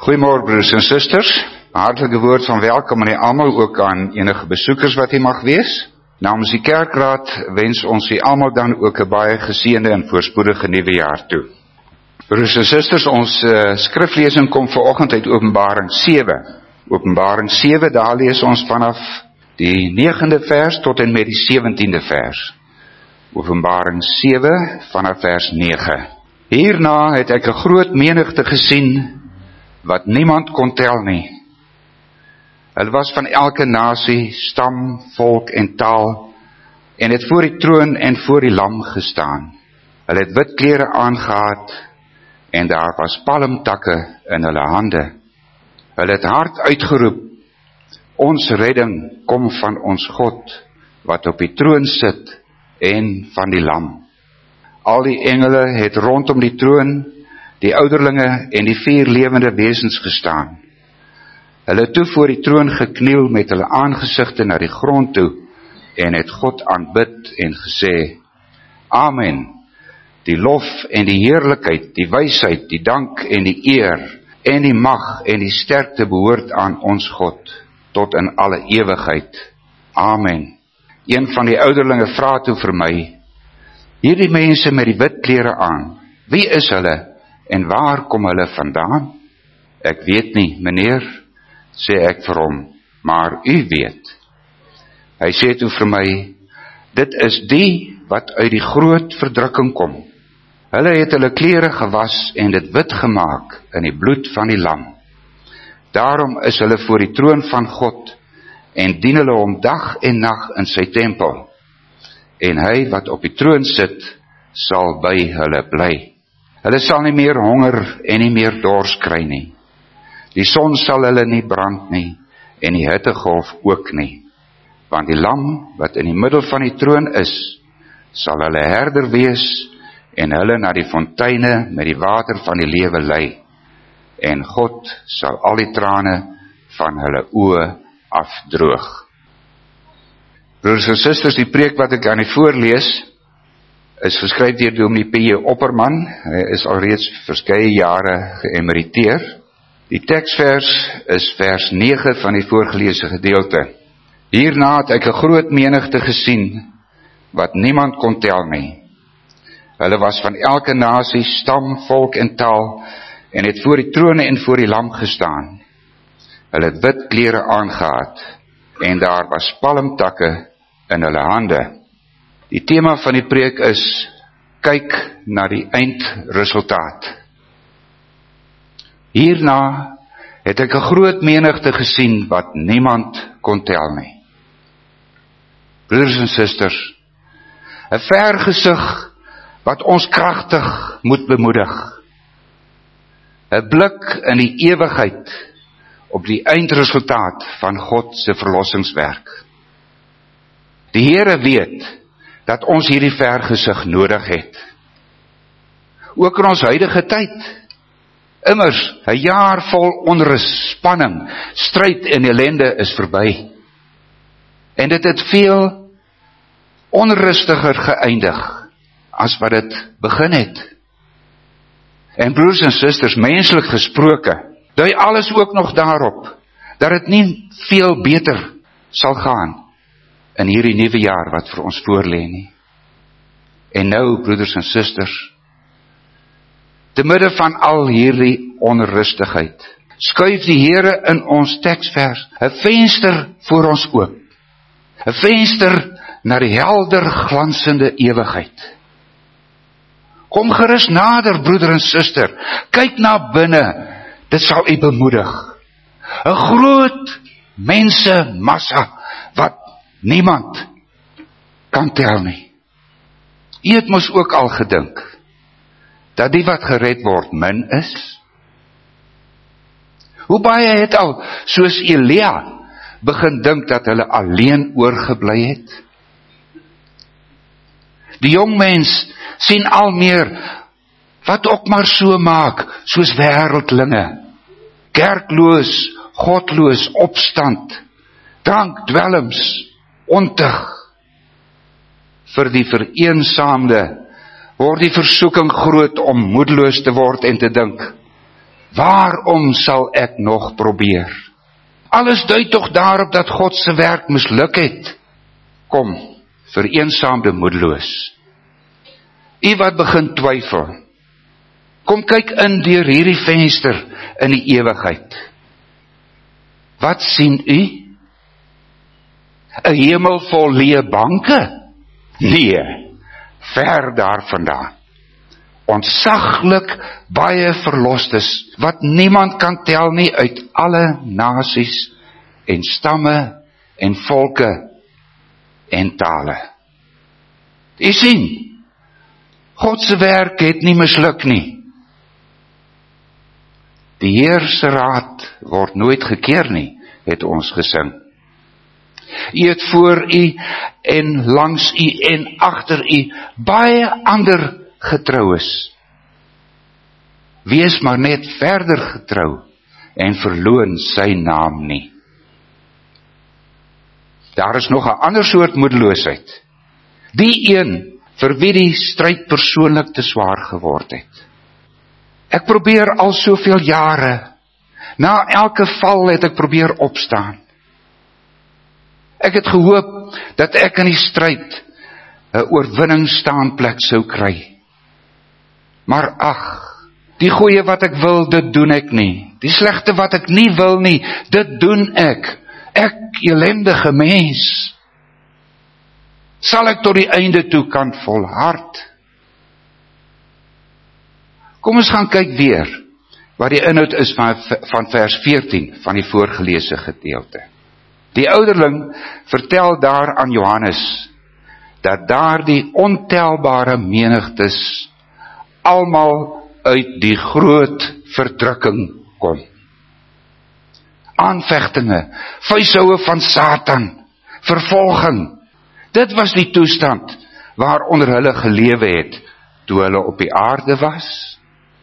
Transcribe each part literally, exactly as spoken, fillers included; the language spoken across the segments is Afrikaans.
Goeiemôre broers en susters, hartelike woord van welkom aan die almal, ook aan enige besoekers wat hier mag wees. Namens die kerkraad wens ons u almal dan ook 'n baie geseënde en voorspoedige nuwe jaar toe. Broers en susters, ons uh, skriflesing kom vanoggend uit Openbaring sewe. Openbaring sewe, daar lees ons vanaf die negende vers tot en met die sewentiende vers. Openbaring sewe vanaf vers nege. Hierna het ek 'n groot menigte gesien wat niemand kon tel nie. Hulle was van elke nasie, stam, volk en taal, en het voor die troon en voor die lam gestaan. Hulle het wit klere aangehad, en daar was palmtakke in hulle hande. Hulle het hard uitgeroep, ons redding kom van ons God, wat op die troon sit, en van die lam. Al die engele het rondom die troon, die ouderlinge en die vier lewende wesens gestaan. Hulle het toe voor die troon gekniel met hulle aangesigte na die grond toe, en het God aanbid en gesê, Amen, die lof en die heerlikheid, die wysheid, die dank en die eer, en die mag en die sterkte behoort aan ons God, tot in alle ewigheid. Amen. Een van die ouderlinge vra toe vir my, hierdie mense met die wit klere aan, wie is hulle? En waar kom hulle vandaan? Ek weet nie, meneer, sê ek vir hom, maar u weet. Hy sê toe vir my, dit is die wat uit die groot verdrukking kom. Hulle het hulle klere gewas en dit wit gemaak in die bloed van die lam. Daarom is hulle voor die troon van God en dien hulle hom dag en nag in sy tempel. En hy wat op die troon sit, sal by hulle bly. Hulle sal nie meer honger en nie meer dors kry nie. Die son sal hulle nie brand nie, en die hittegolf ook nie. Want die lam wat in die middel van die troon is, sal hulle herder wees, en hulle na die fonteine met die water van die lewe lei. En God sal al die trane van hulle oë afdroog. Broers en susters, die preek wat ek aan die voorlees, is geskryf deur Dominee P J Opperman. Hy is alreeds verskeie jare geëmeriteer. Die teksvers is vers nege van die voorgelese gedeelte. Hierna het ek 'n groot menigte gesien, wat niemand kon tel nie. Hulle was van elke nasie, stam, volk en taal, en het voor die trone en voor die lam gestaan. Hulle het wit klere aangehad, en daar was palmtakke in hulle hande. Die tema van die preek is, kyk na die eindresultaat. Hierna het ek 'n groot menigte gesien wat niemand kon tel nie. Broers en susters, 'n vergesig wat ons kragtig moet bemoedig. 'n blik in die ewigheid op die eindresultaat van God se verlossingswerk. Die Here weet dat ons hierdie vergesig nodig het. Ook in ons huidige tyd. Immers, 'n jaar vol onrus, spanning, stryd en ellende is verby. En dit het veel onrustiger geëindig as wat dit begin het. En broers en susters, menslik gesproke, dui alles ook nog daarop, dat dit nie veel beter sal gaan in hierdie nuwe jaar wat vir ons voorlê nie. En nou, broeders en susters, te midde van al hierdie onrustigheid, skuif die Here in ons teksvers 'n venster voor ons oop. 'n Venster na die helder glansende ewigheid. Kom gerus nader, broeder en suster, kyk na binne, dit sal u bemoedig. 'n Groot mense massa wat niemand kan tel nie. U het mos ook al gedink dat die wat gered word min is. Hoe baie het al, soos Elia, begin dink dat hulle alleen oorgebly het. Die jong mens sien al meer wat ook maar so maak, soos wêreldlinge, kerkloos, godloos, opstand, drank, dwelms, ontug. Vir die vereensaamde word die versoeking groot om moedeloos te word en te dink, Waarom sal ek nog probeer? Alles dui tog daarop dat God se werk misluk het. Kom, vereensaamde moedeloos. U wat begin twyfel, kom kyk in deur hierdie venster in die ewigheid. Wat sien u? 'n hemel vol leë banke? Nee, ver daarvandaan. Ontsaglik baie verlostes, wat niemand kan tel nie, uit alle nasies en stamme en volke en tale. U sien, God se werk het nie misluk nie. Die Heer se raad word nooit gekeer nie, het ons gesing. U het voor u en langs u en agter u baie ander getrou is. Wees maar net verder getrou en verloon sy naam nie. Daar is nog 'n ander soort moedeloosheid. Die een vir wie die stryd persoonlik te swaar geword het. Ek probeer al soveel jare, na elke val het ek probeer opstaan. Ek het gehoop dat ek in die stryd 'n oorwinningsstaanplek sou kry. Maar ag, die goeie wat ek wil, dit doen ek nie. Die slegte wat ek nie wil nie, dit doen ek. Ek, elendige mens. Sal ek tot die einde toe kan volhard? Kom ons gaan kyk weer, wat die inhoud is van, van vers veertien, van die voorgelese gedeelte. Die ouderling vertel daar aan Johannes, dat daar die ontelbare menigtes, almal uit die groot verdrukking kom. Aanvegtinge, vuishoue van Satan, vervolging, dit was die toestand waaronder hulle gelewe het, toe hulle op die aarde was.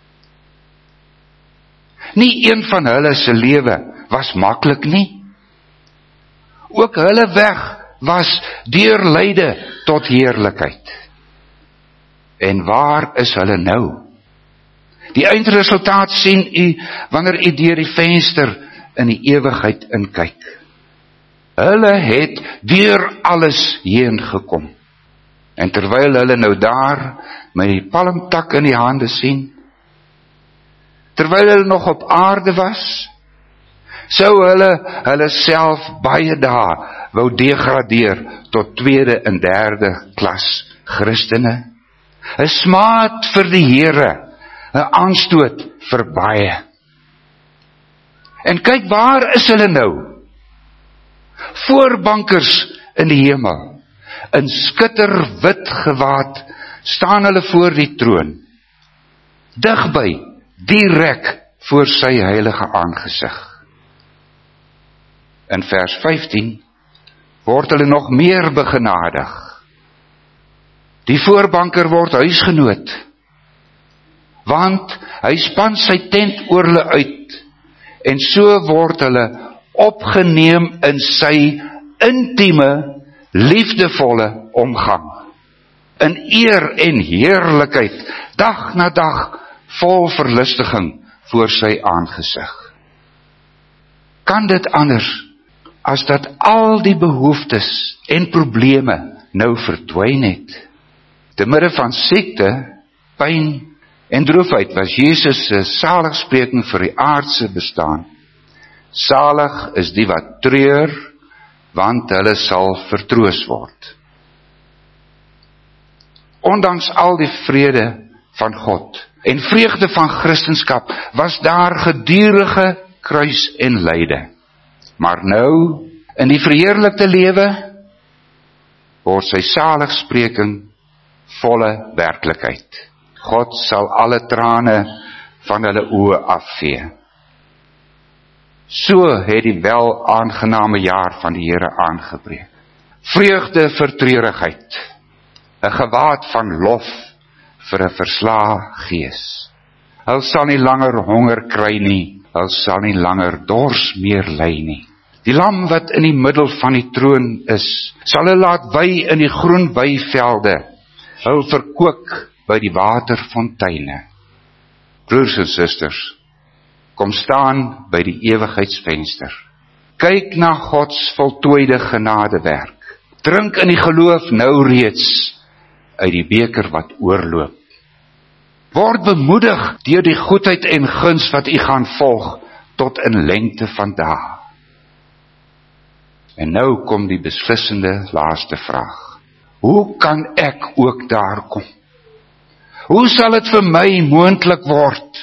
Nie een van hulle se lewe was maklik nie. Ook hulle weg was deur lyde tot heerlikheid. En waar is hulle nou? Die eindresultaat sien u, wanneer u deur die venster in die ewigheid inkyk. Hulle het deur alles heen gekom. En terwyl hulle nou daar, met die palmtak in die hande sien, terwyl hulle nog op aarde was, sou hulle hulle self baie dae wou degradeer tot tweede en derde klas Christene. 'n smaad vir die Here, 'n aanstoot vir baie. En kyk, waar is hulle nou? Voorbankers in die hemel, in skitterwit gewaad, staan hulle voor die troon, digby, direk voor sy heilige aangesig. In vers vyftien word hulle nog meer begenadig. Die voorbanker word huisgenoot, want hy span sy tent oor hulle uit, en so word hulle opgeneem in sy intieme, liefdevolle omgang, in eer en heerlikheid, dag na dag, vol verlustiging voor sy aangesig. Kan dit anders as dat al die behoeftes en probleme nou verdwyn het? Te midde van siekte, pyn en droefheid was Jesus se saligspreking vir die aardse bestaan. Salig is die wat treur, want hulle sal vertroos word. Ondanks al die vrede van God en vreugde van Christenskap, was daar gedurende kruis en lyde. Maar nou, in die verheerlikte lewe, word sy saligspreking volle werklikheid. God sal alle trane van hulle oë afvee. So het die wel aangename jaar van die Here aangebreek. Vreugde vir treurigheid, 'n gewaad van lof vir 'n verslae gees. Hulle sal nie langer honger kry nie, hulle sal nie langer dors meer ly nie. Die lam wat in die middel van die troon is, sal hulle laat wei in die groen weivelde, hulle verkook by die waterfonteine. Broers en susters, kom staan by die ewigheidsvenster. Kyk na Gods voltooide genadewerk. Drink in die geloof nou reeds uit die beker wat oorloop. Word bemoedig deur die goedheid en guns wat u gaan volg tot in lengte van dae. En nou kom die beslissende laaste vraag. Hoe kan ek ook daar kom? Hoe sal dit vir my moontlik word?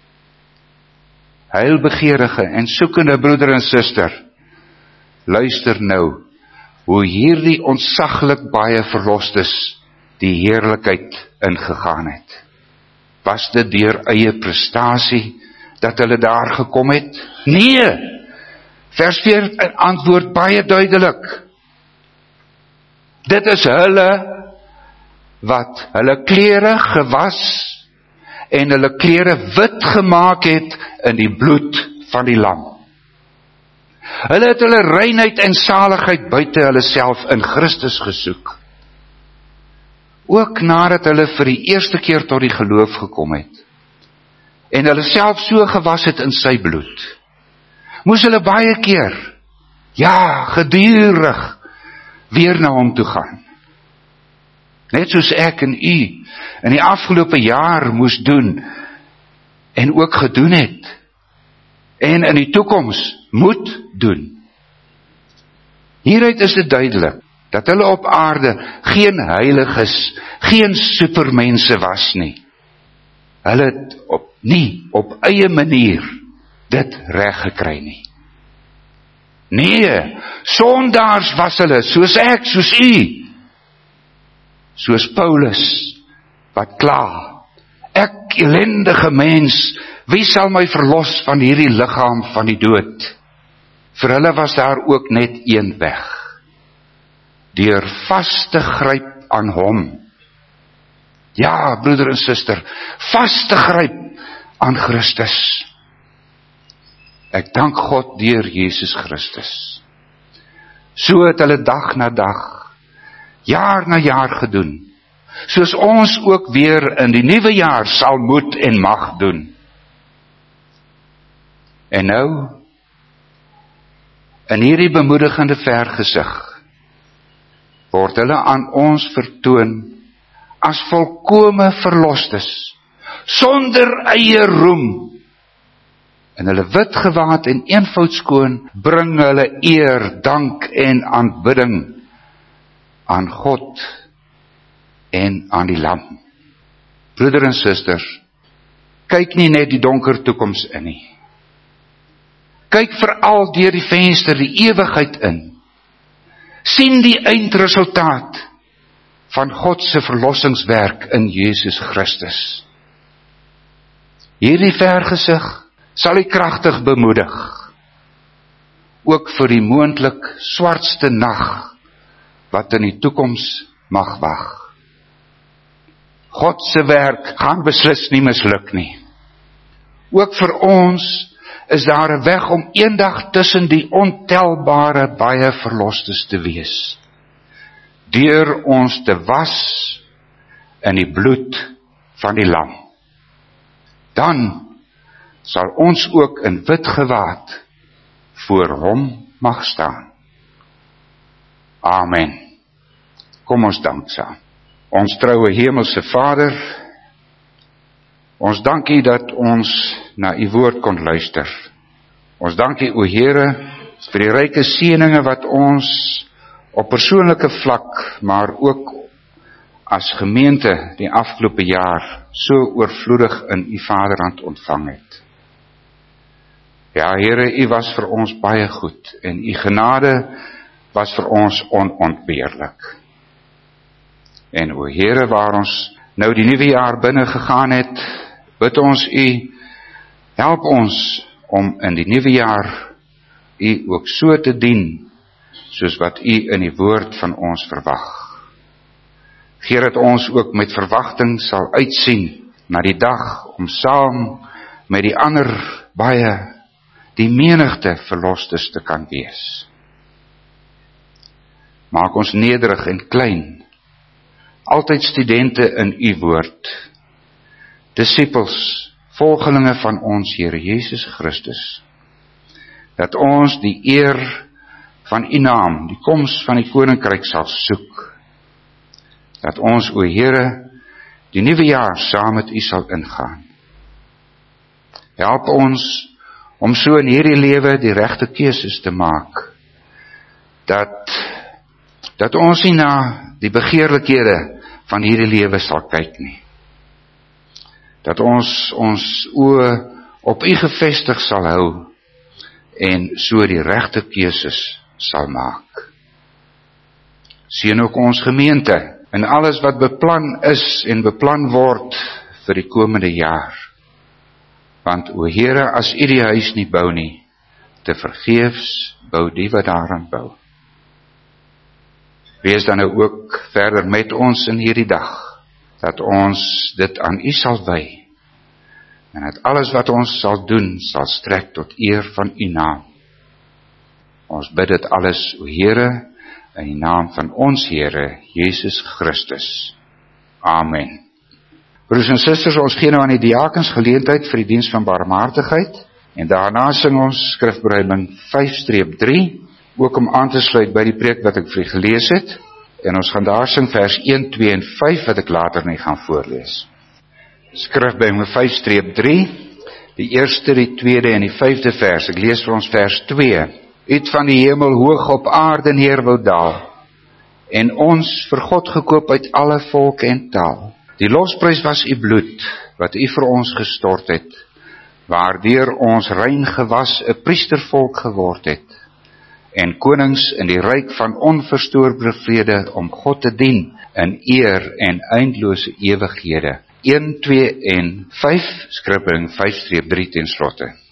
Heilbegeerige en soekende broeder en suster, luister nou, hoe hierdie ontsaglik baie verlostes die heerlikheid ingegaan het. Was dit deur eie prestasie dat hulle daar gekom het? Nee! Vers vier antwoord baie duidelik. Dit is hulle wat hulle klere gewas en hulle klere wit gemaak het in die bloed van die lam. Hulle het hulle reinheid en saligheid buite hulle self in Christus gesoek. Ook nadat hulle vir die eerste keer tot die geloof gekom het en hulle self so gewas het in sy bloed, moes hulle baie keer, ja, gedurig, weer na hom toe gaan. Net soos ek en u in die afgelope jaar moes doen, en ook gedoen het, en in die toekoms moet doen. Hieruit is dit duidelik, dat hulle op aarde geen heiliges, geen supermense was nie. Hulle het op, nie op eie manier dit reg gekry nie. Nee, sondaars was hulle, soos ek, soos u, soos Paulus, wat kla, ek ellendige mens, wie sal my verlos van hierdie liggaam van die dood? Vir hulle was daar ook net een weg, deur vas te gryp aan hom. Ja, broeder en suster, vas te gryp aan Christus. Ek dank God deur Jesus Christus. So het hulle dag na dag, jaar na jaar gedoen, soos ons ook weer in die nuwe jaar sal moet en mag doen. En nou, in hierdie bemoedigende vergesig, word hulle aan ons vertoon as volkome verlostes, sonder eie roem. In hulle wit gewaad en eenvoud skoon, bring hulle eer, dank en aanbidding aan God en aan die Lam. Broeder en suster, kyk nie net die donker toekoms in nie. Kyk veral deur die venster die ewigheid in. Sien die eindresultaat van God se verlossingswerk in Jesus Christus. Hierdie vergesig sal u kragtig bemoedig, ook vir die moontlik swartste nag wat in die toekoms mag wag. God se werk gaan beslis nie misluk nie. Ook vir ons is daar 'n weg om eendag tussen die ontelbare baie verlostes te wees, deur ons te was in die bloed van die Lam. Dan sal ons ook in wit gewaad voor hom mag staan. Amen. Kom ons dank saam. Ons troue hemelse Vader, ons dank U dat ons na U woord kon luister. Ons dank U, o Here, vir die ryke seëninge wat ons op persoonlike vlak, maar ook as gemeente die afgelope jaar so oorvloedig in U Vaderhand ontvang het. Ja, Here, U was vir ons baie goed en U genade was vir ons onontbeerlik. En o Here, waar ons nou die nuwe jaar binne gegaan het, bid ons U, help ons om in die nuwe jaar U ook so te dien, soos wat U in die woord van ons verwag. Geer dat ons ook met verwagting sal uitsien na die dag om saam met die ander baie, die menigte verlostes te kan wees. Maak ons nederig en klein, altyd studente in U woord, disippels volgelinge van ons Here Jesus Christus, dat ons die eer van U naam, die koms van die koninkryk sal soek, dat ons, o Here, die nuwe jaar saam met U sal ingaan. Help ons om so in hierdie lewe die regte keuses te maak, dat, dat ons nie na die begeerlikhede van hierdie lewe sal kyk nie. Dat ons ons oë op U gefestig sal hou, en so die regte keuses sal maak. Seën ook ons gemeente, en alles wat beplan is en beplan word vir die komende jaar. Want o Here, as U die huis nie bou nie, te vergeefs bou die wat daaraan bou. Wees dan nou ook verder met ons in hierdie dag, dat ons dit aan U sal wy, en dat alles wat ons sal doen, sal strek tot eer van U naam. Ons bid dit alles, o Here, in die naam van ons Here, Jesus Christus. Amen. Broers en susters, ons gee nou aan die diakens geleentheid vir die diens van barmhartigheid, en daarna sing ons skrifbereiding vyf drie, ook om aan te sluit by die preek wat ek vir u gelees het, en ons gaan daar sing vers een, twee en vyf, wat ek later nie gaan voorlees. Skrifbereiding vyf drie, die eerste, die tweede en die vyfde vers, ek lees vir ons vers twee, uit van die hemel hoog op aarde neer wou daal, en ons vir God gekoop uit alle volke en taal. Die losprys was U bloed, wat U vir ons gestort het, waardeur ons rein gewas, 'n priestervolk geword het, en konings in die ryk van onverstoorbare vrede, om God te dien, in eer en eindelose ewighede. een, twee en vyf, skrifbereiding vyf drie ten slotte.